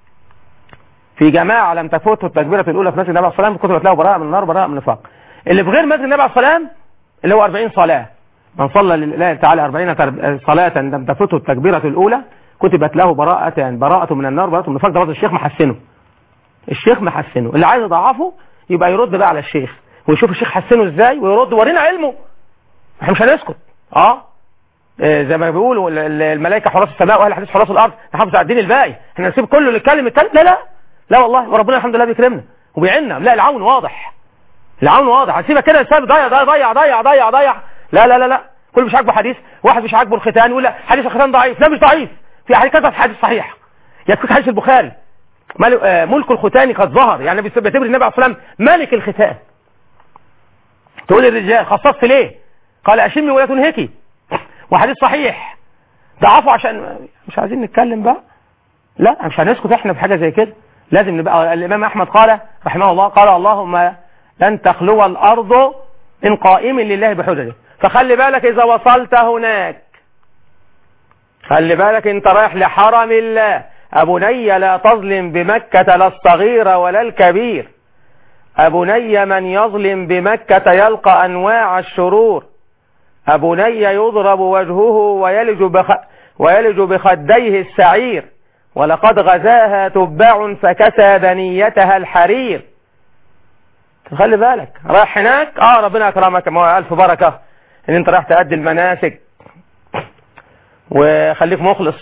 في جماعه لم تفوته التكبيره الاولى في مسجد النبي عليه الصلاه والسلام كتبت له براءه من النار براءه من النفاق. اللي في غير مسجد النبي عليه الصلاه والسلام اللي هو أربعين صلاه، من صلى لله تعالى أربعين صلاة لم تفوته التكبيرة الأولى كتبت له براءة براءة من النار براءة من النفاق. ده برضه الشيخ محسنه. الشيخ محسنه. اللي عايز يضعفه يبقى يرد بقى على الشيخ ويشوف الشيخ حسنه ازاي ويرد ورينا علمه. احنا مش هنسكت. اه زي ما بيقولوا الملائكة حراس السماء واهل الحديث حراس الارض، نحافظ على الدين الباقي. احنا نسيب كله اللي يتكلم التالت؟ لا لا لا والله، وربنا الحمد لله بيكرمنا وبيعنا. لا العون واضح، العون واضح. هسيبك كده الانسان ضيع ضيع ضيع ضيع ضيع ضيع لا لا لا لا كل مش عاجبه حديث، واحد مش عاجبه الختان يقول لا حديث الختان ضعيف. لا مش ضعيف، في حديث كذا حديث صحيح. يكفيك حديث البخاري ملك الختان قد ظهر، يعني بيعتبر النبي عليه الصلاه والسلام ملك الختان. تقول الرجال خصصت ليه؟ قال اشمي ولا تنهكي، وحديث صحيح ضعفوا عشان مش عايزين نتكلم بقى. لا مش هنسكت احنا في حاجه زي كده. لازم نبقى. الامام احمد قال رحمه الله قال اللهم لن تخلو الارض ان قائم لله بحججه. فخلي بالك اذا وصلت هناك، خلي بالك انت رايح لحرم الله. ابني لا تظلم بمكة لا الصغير ولا الكبير. ابني من يظلم بمكة يلقى انواع الشرور. ابني يضرب وجهه ويلج, بخ ويلج بخديه السعير. ولقد غزاها تباع فكسى بنيتها الحرير. خلي بالك رايح هناك. اه ربنا اكرمك، ما الف بركة ان انت رايح تأدي المناسك وخليك مخلص،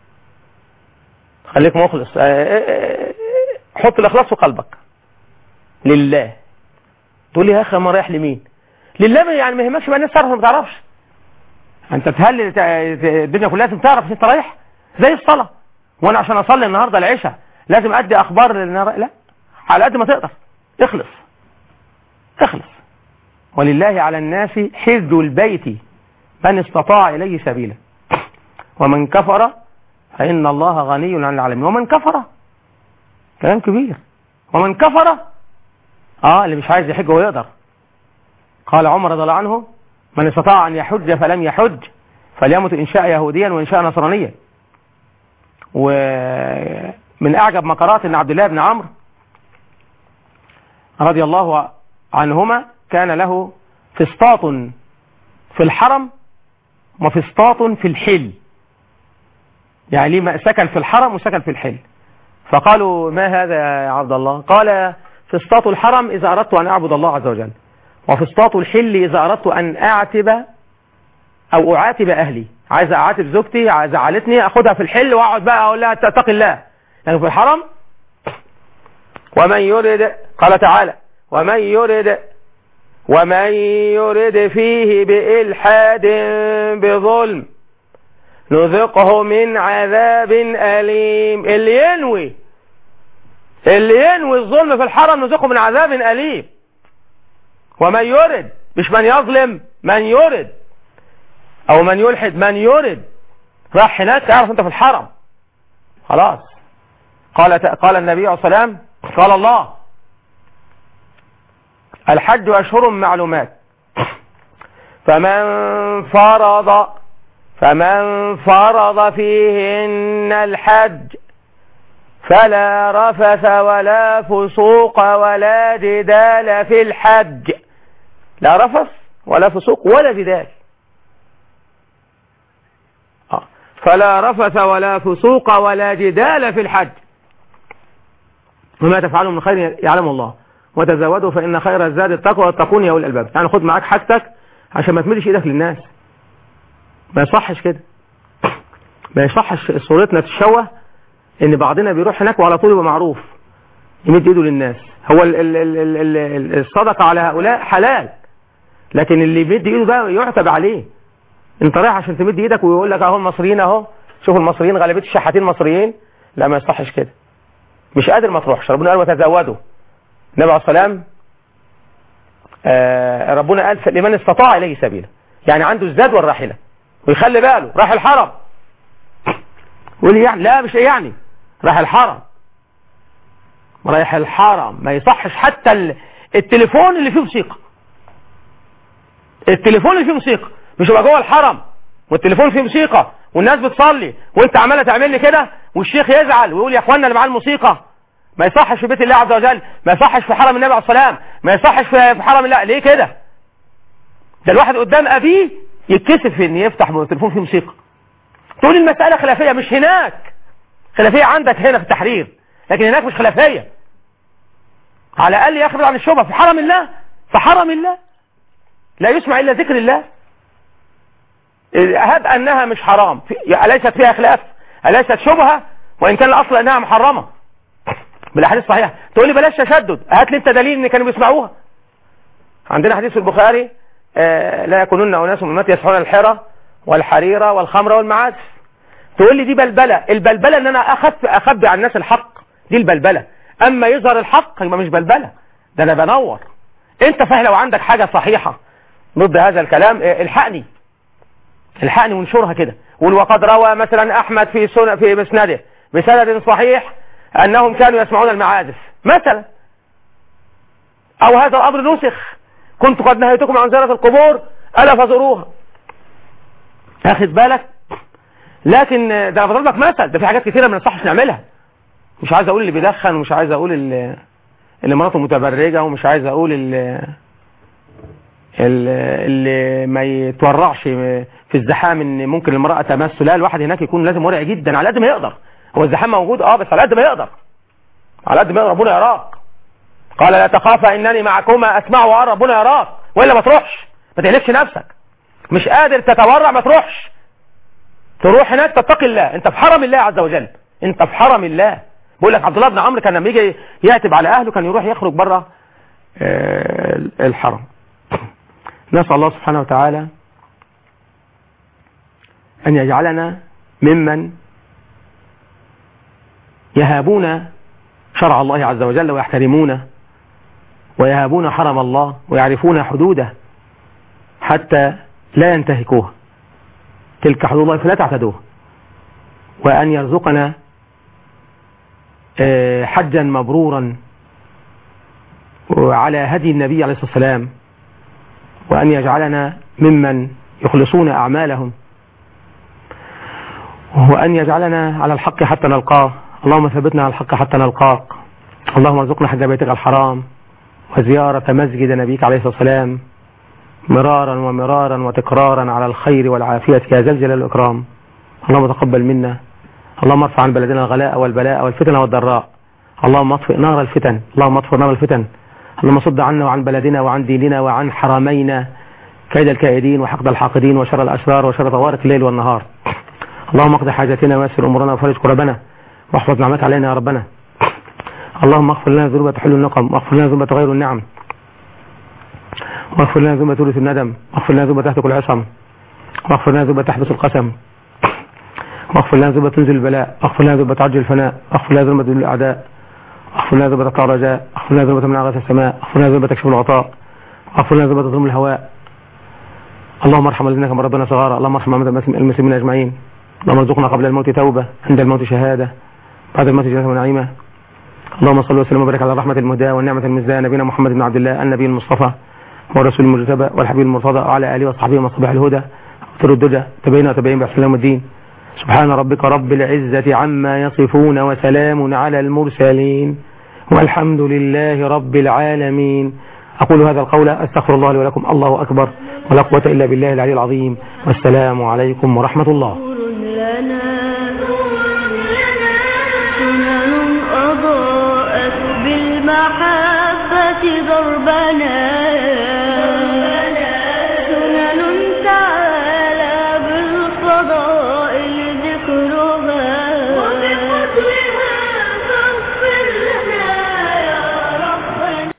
خليك مخلص، حط الإخلاص في قلبك لله. تقول لي يا أخي ما رايح لمين؟ لله، يعني ما يهمكش بقى الناس تعرف ما تعرفش. أنت تهلل الدنيا كلها لازم تعرف أنت رايح، زي الصلاة. وأنا عشان أصلي النهاردة العشاء لازم أدي أخبار للنهار؟ لا، على قد ما تقدر اخلص اخلص. ولله على الناس حج البيت من استطاع إليه سبيلا ومن كفر فإن الله غني عن العالمين. ومن كفر كلام كبير. ومن كفر اه اللي مش عايز يحج ويقدر. قال عمر رضي الله عنه من استطاع أن يحج فلم يحج فليمت إن شاء يهوديا وإن شاء نصرانيا. ومن أعجب ما قرأت أن عبد الله بن عمرو رضي الله عنهما كان له فسطاط في الحرم وفسطاط في الحل، يعني ليه سكن في الحرم وسكن في الحل. فقالوا ما هذا يا عبد الله؟ قال فسطاط الحرم إذا أردت أن أعبد الله عز وجل، وفسطاط الحل إذا أردت أن أعتب أو أعاتب أهلي. عايز أعاتب زوجتي، عايز زعلتني، أخدها في الحل وأقعد بقى أقول لها تتقي الله. يعني في الحرم. ومن يرد، قال تعالى ومن يرد ومن يرد فيه بإلحاد بظلم نذقه من عذاب أليم. اللي ينوي اللي ينوي الظلم في الحرم نذقه من عذاب أليم. ومن يرد، مش من يظلم، من يرد أو من يلحد، من يرد. راح هناك تعرف أنت في الحرم خلاص. قال قال النبي عليه الصلاة والسلام قال الله الحج أشهر معلومات فمن فرض فمن فرض فيهن الحج فلا رفث ولا فسوق ولا جدال في الحج. لا رفث ولا فسوق ولا جدال. فلا رفث ولا فسوق ولا جدال في الحج وما تفعلوا من خير يعلم الله وتزودوا فإن خير الزاد التقوى واتقون يا أولي الألباب. يعني خد معاك حاجتك عشان ما تمدش ايدك للناس. ما يصحش كده، ما يصحش صورتنا تتشوه ان بعضنا بيروح هناك وعلى طول يبقى معروف يمد ايده للناس. هو ال ال ال ال الصدقة على هؤلاء حلال، لكن اللي يمد ايده ده يعتب عليه. انت رايح عشان تمد ايدك ويقول لك اهو المصريين اهو، شوفوا المصريين غالبية الشحاتين مصريين. لا ما يصحش كده، مش قادر ما تروحش. ربنا قال وتزودوا. النبي عليه الصلاة والسلام آه ربنا قال لمن استطاع إليه سبيلا، يعني عنده الزاد والراحلة ويخلي باله. راح الحرم يقول يعني لا مش يعني راح الحرم، رايح الحرم ما يصحش حتى التليفون اللي فيه موسيقى. التليفون اللي فيه موسيقى مش يبقى جوه الحرم والتليفون فيه موسيقى والناس بتصلي وانت عماله تعمل لي كده والشيخ يزعل ويقول يا اخوانا اللي معاه الموسيقى. ما يصحش في بيت الله عز وجل، ما يصحش في حرم النبي عليه الصلاة والسلام، ما يصحش في حرم الله. ليه كده؟ ده الواحد قدام ابيه يتكسف ان يفتح التليفون فيه موسيقى. تقول المسألة خلافية، مش هناك خلافية، عندك هنا في التحرير، لكن هناك مش خلافية. على الأقل يخرج عن الشبهة. في حرم الله، في حرم الله لا يسمع إلا ذكر الله. هب أنها مش حرام، أليست فيها خلاف، أليست شبهة، وإن كان الأصل أنها محرمة بالأحاديث الصحيحة. تقول لي بلاش تشدد، هات لي أنت دليل إن كانوا بيسمعوها. عندنا حديث في البخاري آه لا يكونون أناس من أمتي يسمعون الحرة والحريرة والخمر والمعازف. تقول لي دي بلبلة. البلبلة ان انا اخف اخبي عن الناس الحق، دي البلبلة. اما يظهر الحق يبقى مش بلبلة، ده انا بنور. انت فاهم لو عندك حاجة صحيحة ضد هذا الكلام الحقني الحقني وانشرها كده. وقد روى مثلا احمد في سنة في مسنده بسند صحيح انهم كانوا يسمعون المعازف مثلا، او هذا الامر نسخ، كنت قد نهيتكم عن زيارة القبور الا فزوروها. اخذ بالك؟ لكن ده انا بضربك مثل، ده في حاجات كثيره ما نصحش نعملها. مش عايز اقول اللي بيدخن، ومش عايز اقول اللي, اللي مراته متبرجه، ومش عايز اقول اللي, اللي ما يتورعش في الزحام ان ممكن المراه تمسه. لا، الواحد هناك يكون لازم ورع جدا على قد ما يقدر. هو الزحام موجود اه بس على قد ما يقدر، على قد ما يقدر. ربنا يراك. قال لا تخافا انني معكما اسمع وارى. ربنا يراك، والا ما تروحش، ما تهلكش نفسك. مش قادر تتورع ما تروحش. تروح هناك تتقي الله، انت في حرم الله عز وجل، انت في حرم الله. بقول لك عبد الله بن عمرو كان لما يجي يعتب على اهله كان يروح يخرج بره الحرم. نسأل الله سبحانه وتعالى أن يجعلنا ممن يهابون شرع الله عز وجل ويحترمونه، ويهابون حرم الله ويعرفون حدوده حتى لا ينتهكوها، تلك حدود الله فلا تعتدوها. وأن يرزقنا حجا مبرورا وعلى هدي النبي عليه الصلاة والسلام، وأن يجعلنا ممن يخلصون أعمالهم، وأن يجعلنا على الحق حتى نلقاه. اللهم ثبتنا على الحق حتى نلقاك. اللهم ارزقنا حج بيتك الحرام وزيارة مسجد نبيك عليه الصلاة والسلام مرارا ومرارا وتكرارا على الخير والعافية يا ذا الجلال والإكرام. اللهم تقبل منا. اللهم ارفع عن بلدنا الغلاء والبلاء والفتن والضراء. اللهم اطفئ نار الفتن، اللهم اطفئ نار الفتن. اللهم صد عنا وعن بلدنا وعن ديننا وعن حرمينا كيد الكائدين وحقد الحاقدين وشر الأشرار وشر طوارق الليل والنهار. اللهم اقضي حاجتنا ويسر أمورنا وفرج كربنا واحفظ نعمك علينا يا ربنا. اللهم اغفر لنا ذنوب تحل النقم، واغفر لنا ذنوب تغير النعم، واغفر لنا ذنوب تورث الندم، واغفر لنا ذنوب تهتك العصم، واغفر لنا ذنوب تحبس القسم، واغفر لنا ذنوب تنزل البلاء، واغفر لنا ذنوب تعجل الفناء، واغفر لنا ذنوب تذل الأعداء، واغفر لنا ذنوب تقطع الرجاء، واغفر لنا ذنوب تمنع غيث السماء، واغفر لنا ذنوب تكشف الغطاء، واغفر لنا ذنوب تظلم الهواء. اللهم ارحم الذين كما ربنا صغارا، اللهم ارحم المسلمين أجمعين. اللهم ارزقنا قبل الموت توبة، عند الموت شهادة، بعد الموت جنة ونعيمة. اللهم صل وسلم وبارك على الرحمة المهداة والنعمة المزداة نبينا محمد بن عبد الله النبي المصطفى والرسول المجتبى والحبيب المرتضى وعلى آله وصحبه ومصباح الهدى وطر الدجى تبين وتبين بأحسن يوم الدين. سبحان ربك رب العزة عما يصفون وسلام على المرسلين والحمد لله رب العالمين. أقول هذا القول أستغفر الله لي ولكم. الله أكبر ولا قوة إلا بالله العلي العظيم، والسلام عليكم ورحمة الله. بالمحبة ضربنا